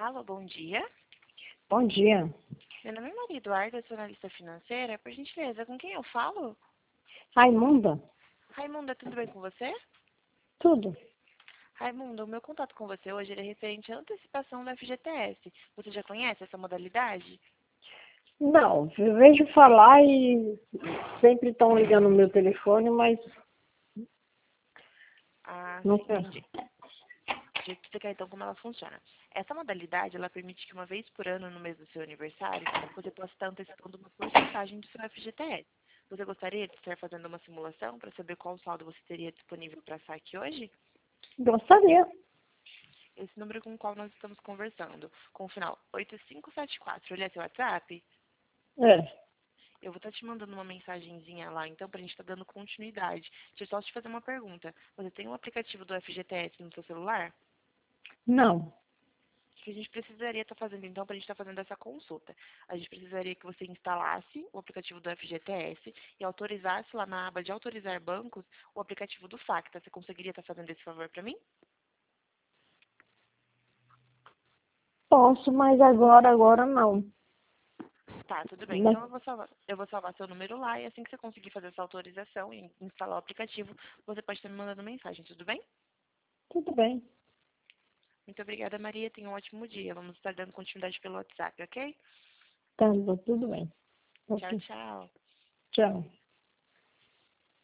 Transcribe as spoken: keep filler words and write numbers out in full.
Alô, bom dia. Bom dia. Meu nome é Maria Eduarda, eu sou analista financeira. Por gentileza, com quem eu falo? Raimunda? Raimunda, tudo bem com você? Tudo. Raimunda, o meu contato com você hoje ele é referente à antecipação do F G T S. Você já conhece essa modalidade? Não, eu vejo falar e sempre estão ligando no meu telefone, mas Ah, não sim, sei. entendi. Deixa eu te explicar então como ela funciona. Essa modalidade, ela permite que uma vez por ano, no mês do seu aniversário, você possa estar antecipando uma porcentagem do seu F G T S. Você gostaria de estar fazendo uma simulação para saber qual saldo você teria disponível para saque hoje? Gostaria. Esse número com o qual nós estamos conversando, com o final oito cinco sete quatro, ele é seu WhatsApp? É. Eu vou estar te mandando uma mensagenzinha lá, então, para a gente estar dando continuidade. Deixa eu só te fazer uma pergunta. Você tem um aplicativo do F G T S no seu celular? Não. O que a gente precisaria estar fazendo, então, para a gente estar fazendo essa consulta? A gente precisaria que você instalasse o aplicativo do F G T S e autorizasse lá na aba de autorizar bancos o aplicativo do Facta. Você conseguiria estar fazendo esse favor para mim? Posso, mas agora, agora não. Tá, tudo bem. Mas Então eu vou salvar, eu vou salvar seu número lá e assim que você conseguir fazer essa autorização e instalar o aplicativo, você pode estar me mandando mensagem, tudo bem? tudo bem. Muito obrigada, Maria. Tenha um ótimo dia. Vamos estar dando continuidade pelo WhatsApp, ok? Tá, tudo bem. Tchau, Ok. tchau. Tchau.